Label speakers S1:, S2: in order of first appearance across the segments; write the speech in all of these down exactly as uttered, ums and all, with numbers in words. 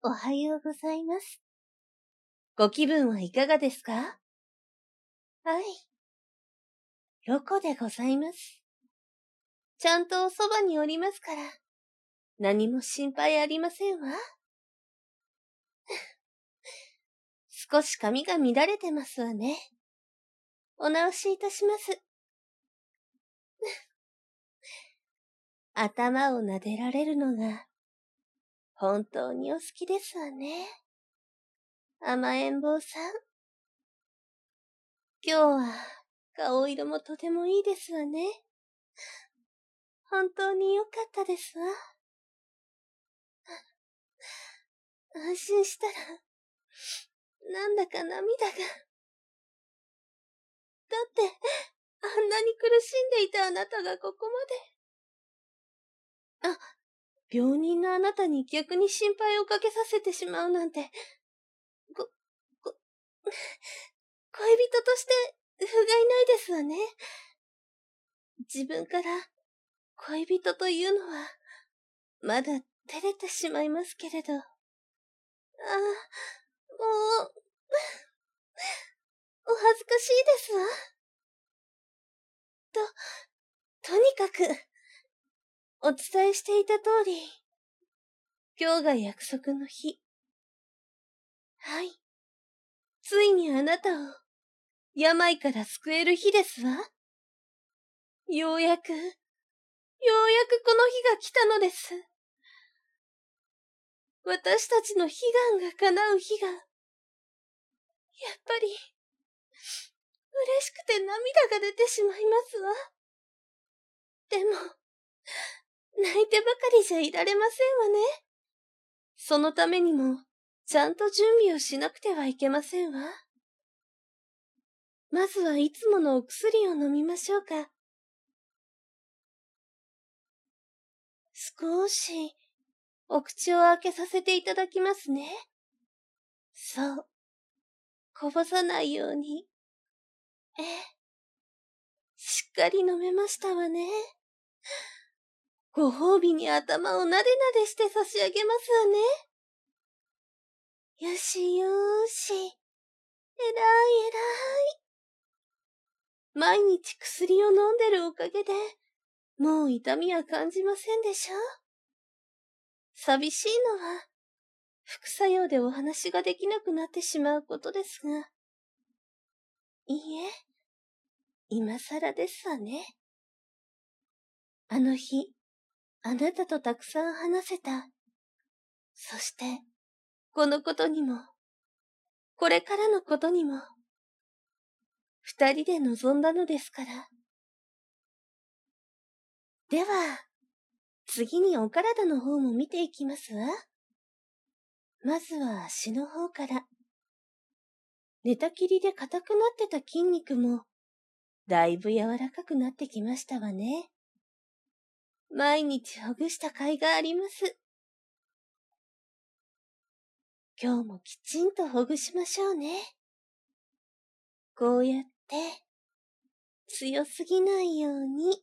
S1: おはようございます。ご気分はいかがですか？はい。ロコでございます。ちゃんとおそばにおりますから、何も心配ありませんわ。少し髪が乱れてますわね。お直しいたします。頭を撫でられるのが、本当にお好きですわね。甘えん坊さん。今日は、顔色もとてもいいですわね。本当に良かったですわ。安心したら、なんだか涙が。だって、あんなに苦しんでいたあなたがここまで。あ、病人のあなたに逆に心配をかけさせてしまうなんて、こ、こ、恋人として不甲斐ないですわね。自分から恋人というのは、まだ照れてしまいますけれど。ああ、もう、お恥ずかしいですわ。と、とにかく、お伝えしていた通り、今日が約束の日。はい。ついにあなたを、病から救える日ですわ。ようやく、ようやくこの日が来たのです。私たちの悲願が叶う日が、やっぱり、嬉しくて涙が出てしまいますわ。でも、泣いてばかりじゃいられませんわね。そのためにも、ちゃんと準備をしなくてはいけませんわ。まずはいつものお薬を飲みましょうか。少し、お口を開けさせていただきますね。そう。こぼさないように。ええ。しっかり飲めましたわね。ご褒美に頭をなでなでして差し上げますわね。よしよーし。えらいえらい。毎日薬を飲んでるおかげで、もう痛みは感じませんでしょ？寂しいのは、副作用でお話ができなくなってしまうことですが。いいえ、今更ですわね。あの日、あなたとたくさん話せた。そして、このことにも、これからのことにも、二人で臨んだのですから。では、次にお体の方も見ていきますわ。まずは足の方から。寝たきりで硬くなってた筋肉も、だいぶ柔らかくなってきましたわね。毎日ほぐした甲斐があります。今日もきちんとほぐしましょうね。こうやって、強すぎないように、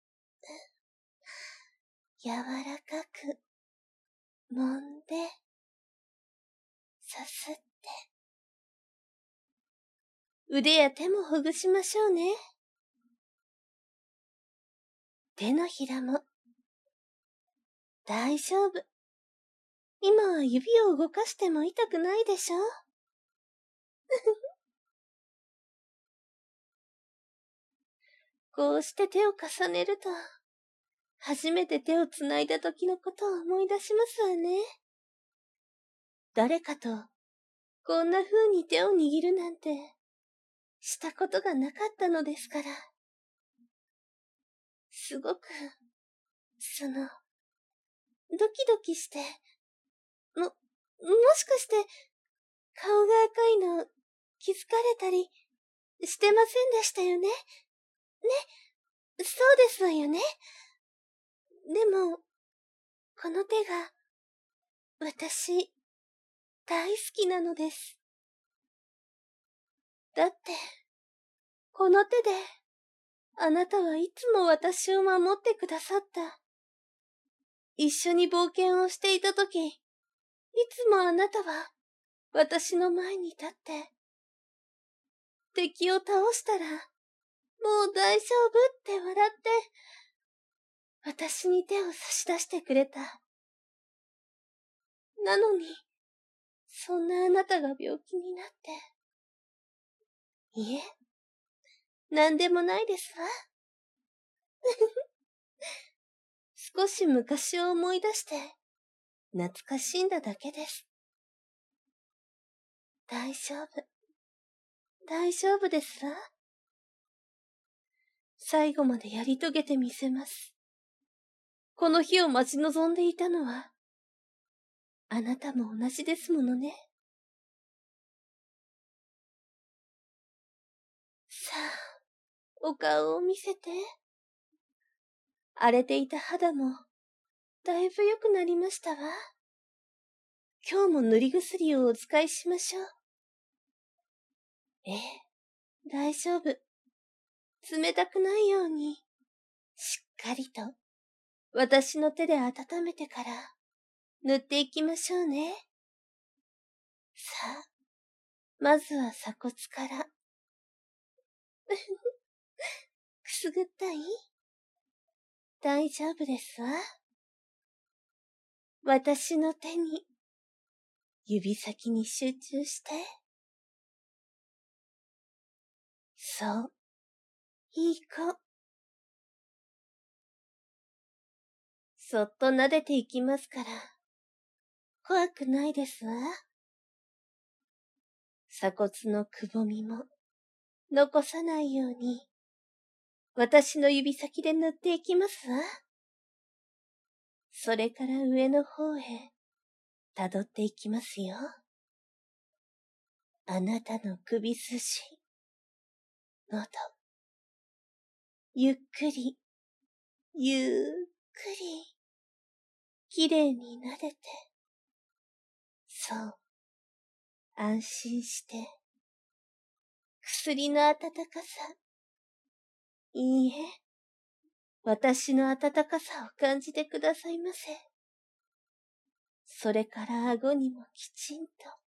S1: 柔らかく、揉んで、さすって。腕や手もほぐしましょうね。手のひらも。大丈夫。今は指を動かしても痛くないでしょ？こうして手を重ねると、初めて手をつないだ時のことを思い出しますわね。誰かと、こんな風に手を握るなんて、したことがなかったのですから。すごく、その、ドキドキして、も、もしかして、顔が赤いの気づかれたりしてませんでしたよね？ね、そうですわよね。でも、この手が、私、大好きなのです。だって、この手で、あなたはいつも私を守ってくださった。一緒に冒険をしていたとき、 いつもあなたは私の前に立って、敵を倒したら、もう大丈夫って笑って、私に手を差し出してくれた。なのに、そんなあなたが病気になって。いえ、なんでもないですわ。少し昔を思い出して、懐かしんだだけです。大丈夫。大丈夫ですわ。最後までやり遂げてみせます。この日を待ち望んでいたのは、あなたも同じですものね。さあ、お顔を見せて。荒れていた肌も、だいぶ良くなりましたわ。今日も塗り薬をお使いしましょう。ええ、大丈夫。冷たくないように、しっかりと、私の手で温めてから、塗っていきましょうね。さあ、まずは鎖骨から。くすぐったい？大丈夫ですわ。私の手に、指先に集中して。そう、いい子。そっと撫でていきますから、怖くないですわ。鎖骨のくぼみも、残さないように、私の指先で塗っていきますわ。それから上の方へ、辿っていきますよ。あなたの首筋、喉、ゆっくり、ゆっくり、きれいに撫でて、そう、安心して、薬の温かさ、いいえ、私の温かさを感じてくださいませ。それから顎にもきちんと。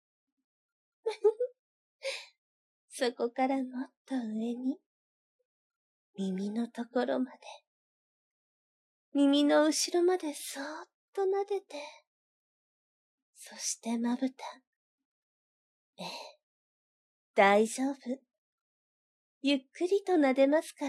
S1: そこからもっと上に、耳のところまで、耳の後ろまでそーっと撫でて、そしてまぶた。ええ、大丈夫。ゆっくりと撫でますから。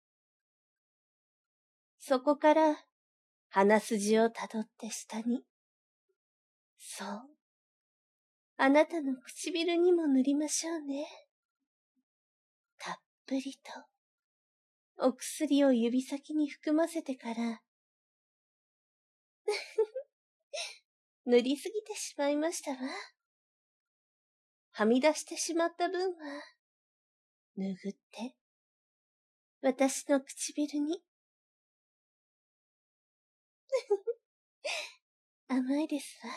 S1: そこから、鼻筋をたどって下に。そう。あなたの唇にも塗りましょうね。たっぷりと、お薬を指先に含ませてから、塗りすぎてしまいましたわ。はみ出してしまった分は、拭って、私の唇に。甘いですわ。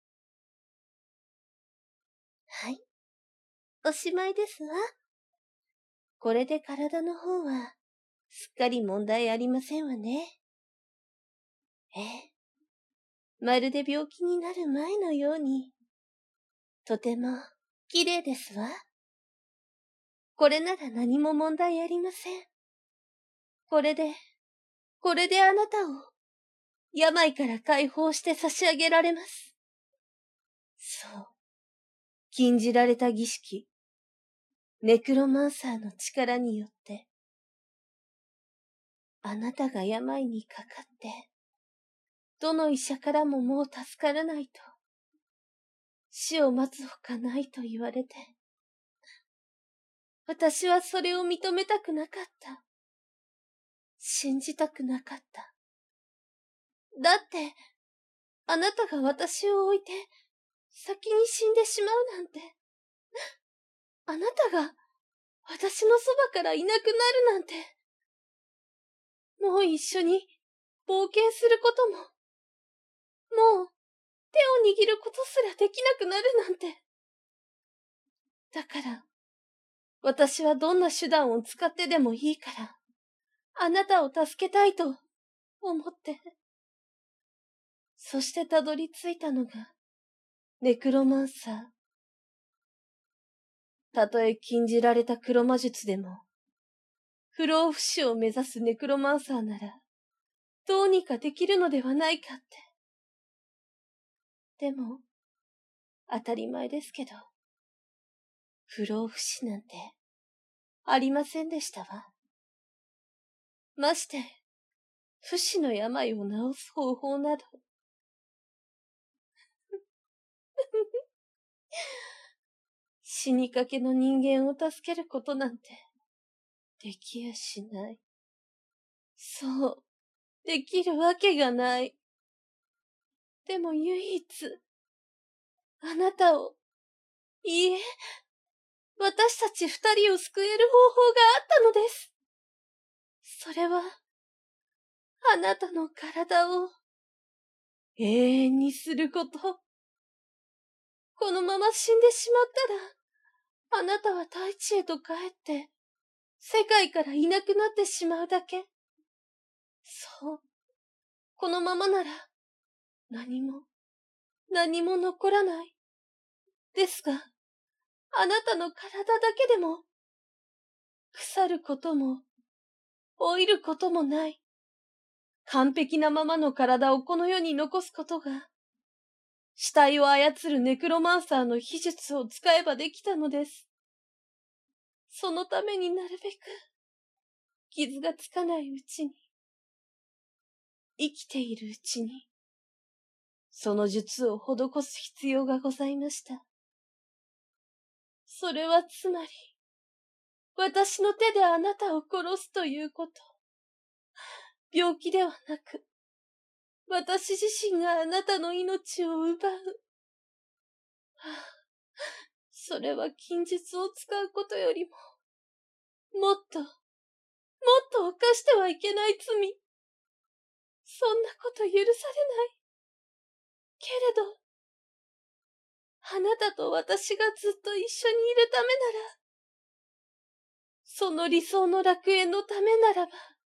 S1: はい。おしまいですわ。これで体の方は、すっかり問題ありませんわね。ええ。まるで病気になる前のように、とても綺麗ですわ。これなら何も問題ありません。これで、これであなたを、病から解放して差し上げられます。そう。禁じられた儀式、ネクロマンサーの力によって、あなたが病にかかって、どの医者からももう助からないと、死を待つほかないと言われて、私はそれを認めたくなかった。信じたくなかった。だって、あなたが私を置いて、先に死んでしまうなんて、あなたが私のそばからいなくなるなんて、もう一緒に冒険することも、もう手を握ることすらできなくなるなんて。だから、私はどんな手段を使ってでもいいから、あなたを助けたいと思って。そしてたどり着いたのが、 ネクロマンサー。たとえ禁じられた黒魔術でも、不老不死を目指すネクロマンサーなら、どうにかできるのではないかって。でも、当たり前ですけど、不老不死なんて、ありませんでしたわ。まして、不死の病を治す方法など。死にかけの人間を助けることなんて、できやしない。そう、できるわけがない。でも唯一、あなたを、いいえ、私たち二人を救える方法があったのです。それは、あなたの体を永遠にすること。このまま死んでしまったら、あなたは大地へと帰って、世界からいなくなってしまうだけ。そう。このままなら、何も、何も残らない。ですが、あなたの体だけでも、腐ることも、老いることもない。完璧なままの体をこの世に残すことが、死体を操るネクロマンサーの秘術を使えばできたのです。そのためになるべく、傷がつかないうちに、生きているうちに、その術を施す必要がございました。それはつまり、私の手であなたを殺すということ。病気ではなく、私自身があなたの命を奪う。はあ、それは禁術を使うことよりも、もっと、もっと犯してはいけない罪。そんなこと許されない。けれど、あなたと私がずっと一緒にいるためなら、その理想の楽園のためならば、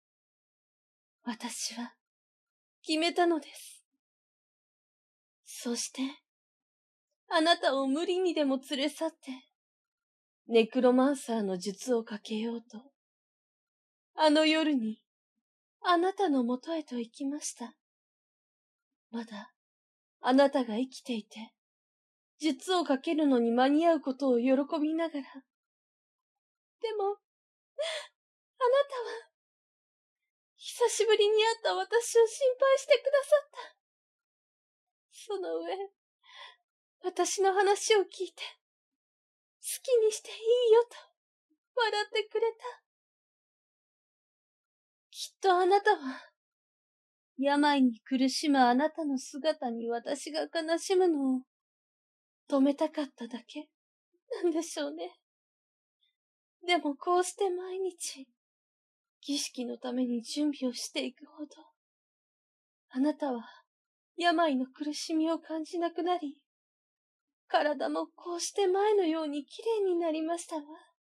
S1: 私は決めたのです。そして、あなたを無理にでも連れ去って、ネクロマンサーの術をかけようと、あの夜に、あなたのもとへと行きました。まだ、あなたが生きていて、術をかけるのに間に合うことを喜びながら。でも、あなたは、久しぶりに会った私を心配してくださった。その上、私の話を聞いて、好きにしていいよと、笑ってくれた。きっとあなたは、病に苦しむあなたの姿に私が悲しむのを止めたかっただけなんでしょうね。でもこうして毎日、儀式のために準備をしていくほど、あなたは病の苦しみを感じなくなり、体もこうして前のように綺麗になりましたわ。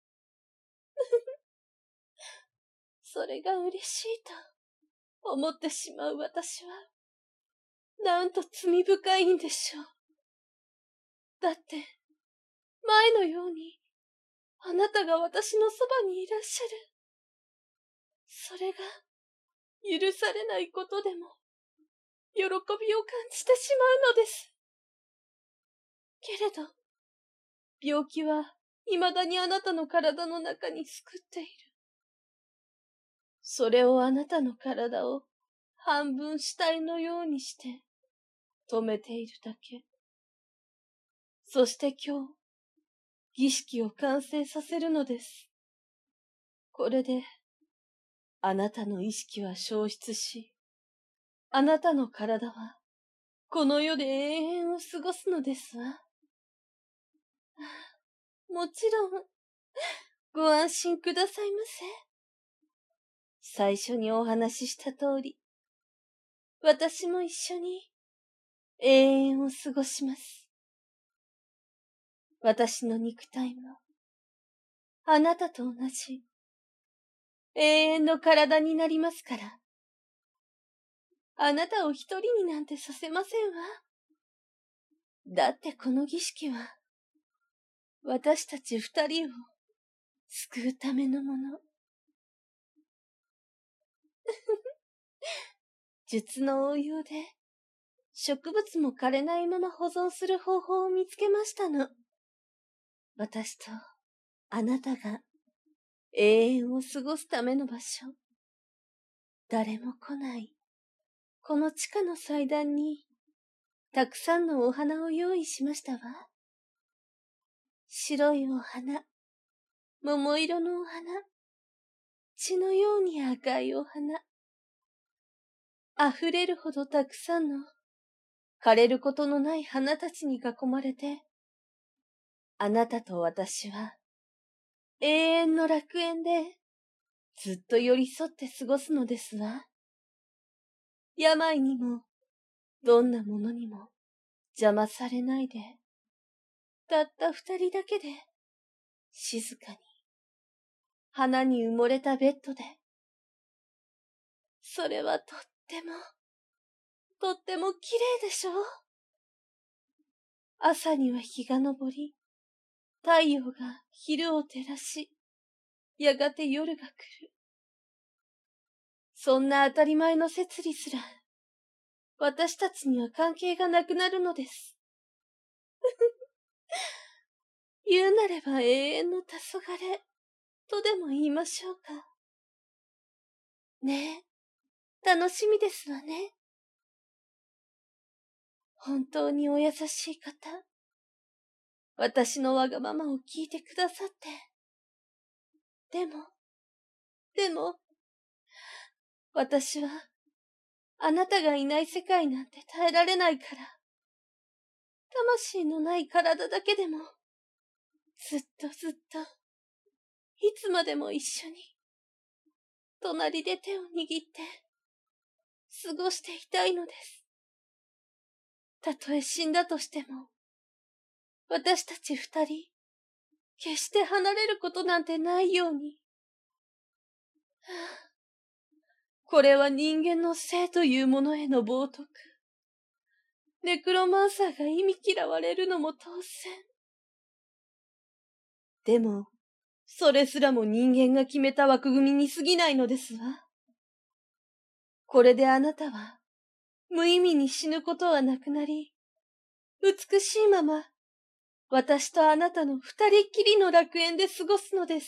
S1: それが嬉しいと思ってしまう私は、なんと罪深いんでしょう。だって、前のように、あなたが私のそばにいらっしゃる。それが、許されないことでも、喜びを感じてしまうのです。けれど、病気は、未だにあなたの体の中に救っている。それをあなたの体を、半分死体のようにして、止めているだけ。そして今日、儀式を完成させるのです。これで、あなたの意識は消失し、あなたの体は、この世で永遠を過ごすのですわ。もちろん、ご安心くださいませ。最初にお話しした通り、私も一緒に永遠を過ごします。私の肉体も、あなたと同じ、永遠の体になりますから。あなたを一人になんてさせませんわ。 だってこの儀式は、私たち二人を救うためのもの。術の応用で、植物も枯れないまま保存する方法を見つけましたの。私とあなたが永遠を過ごすための場所。誰も来ない、この地下の祭壇に、たくさんのお花を用意しましたわ。白いお花、桃色のお花、血のように赤いお花。溢れるほどたくさんの枯れることのない花たちに囲まれて、あなたと私は永遠の楽園でずっと寄り添って過ごすのですわ。病にもどんなものにも邪魔されないで、たった二人だけで静かに花に埋もれたベッドで。それはとっても、とっても綺麗でしょう。朝には日が昇り、太陽が昼を照らし、やがて夜が来る。そんな当たり前の摂理すら、私たちには関係がなくなるのです。言うなれば永遠の黄昏とでも言いましょうか。ねえ、楽しみですわね。本当にお優しい方、私のわがままを聞いてくださって。でも、でも、私は、あなたがいない世界なんて耐えられないから、魂のない体だけでも、ずっとずっと、いつまでも一緒に、隣で手を握って、過ごしていたいのです。たとえ死んだとしても、私たち二人、決して離れることなんてないように。はあ、これは人間の生というものへの冒涜。ネクロマンサーが忌み嫌われるのも当然。でも、それすらも人間が決めた枠組みに過ぎないのですわ。これであなたは、無意味に死ぬことはなくなり、美しいまま、私とあなたの二人っきりの楽園で過ごすのです。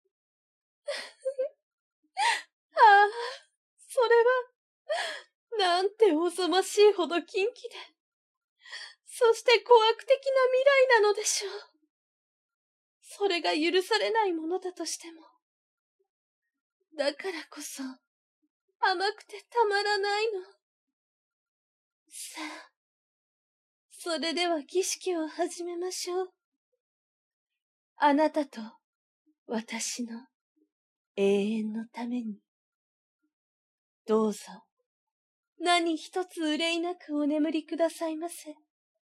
S1: ああ、それは、なんておぞましいほど禁忌で、そして怖く的な未来なのでしょう。それが許されないものだとしても。だからこそ、甘くてたまらないの。さあ、それでは儀式を始めましょう。あなたと私の永遠のために。どうぞ、何一つ憂いなくお眠りくださいませ。は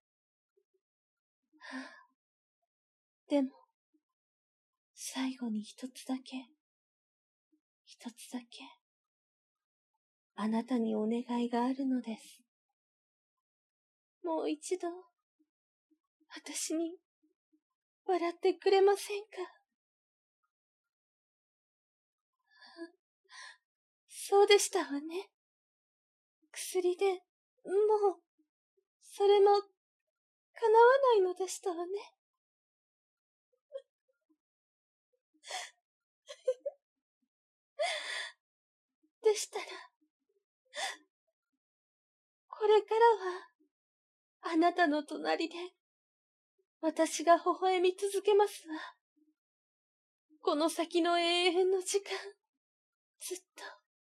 S1: あ、でも、最後に一つだけ、一つだけ、あなたにお願いがあるのです。もう一度、私に、笑ってくれませんか。そうでしたわね。薬で、もう、それも、叶わないのでしたわね。でしたら、これからは、あなたの隣で、私が微笑み続けますわ。この先の永遠の時間、ずっと。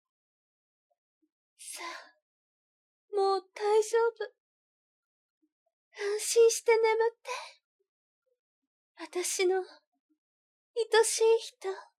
S1: さあ、もう大丈夫。安心して眠って。私の、愛しい人。